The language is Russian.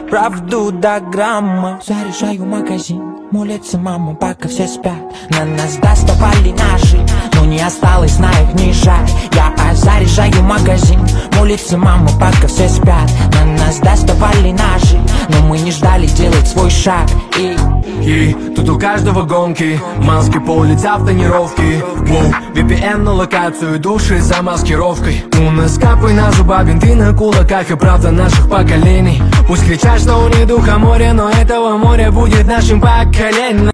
правду до грамма. Заряжаю магазин, молится мама, пока все спят. На нас доставали ножи, но не осталось на их ни жаль. Я заряжаю магазин, молится мама, пока все спят. На нас доставали ножи, но мы не ждали делать свой шаг. И тут у каждого гонки, маски по улицам в тонировке. VPN на локацию, души за маскировкой. У нас капы на зубах, бинты на кулаках и правда наших поколений. Пусть кричат, что у них духа море, но этого моря будет нашим поколением.